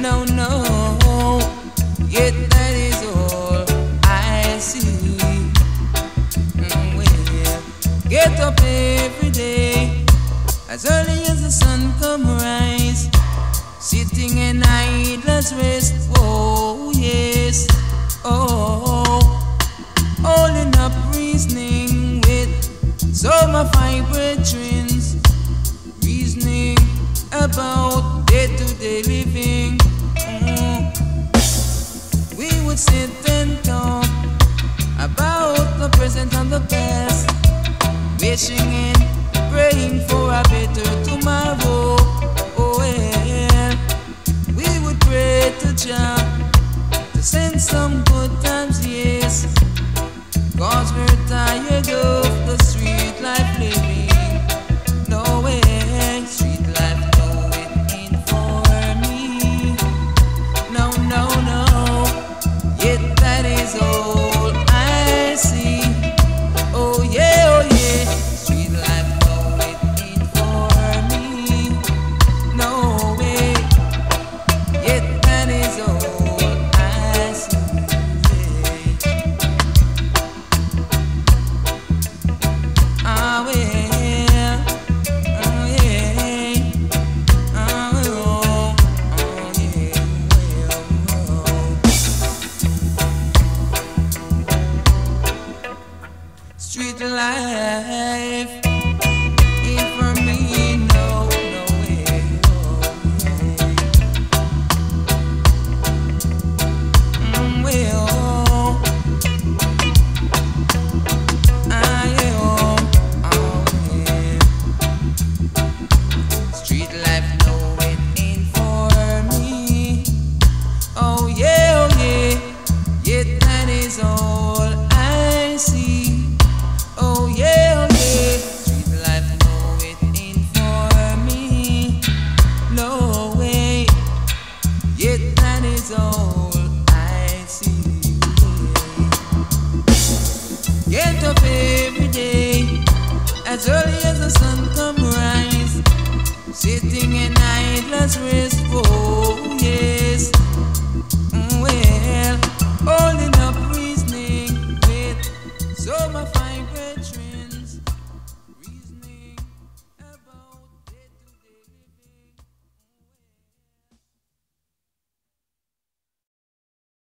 don't know, yet that is all I see. Well, get up every day as early as the sun come rise, sitting in idleness rest. Oh yes, oh, holding up reasoning with some of my brethren, reasoning about day-to-day living. We would sit and talk about the present and the past, wishing and praying for a better tomorrow.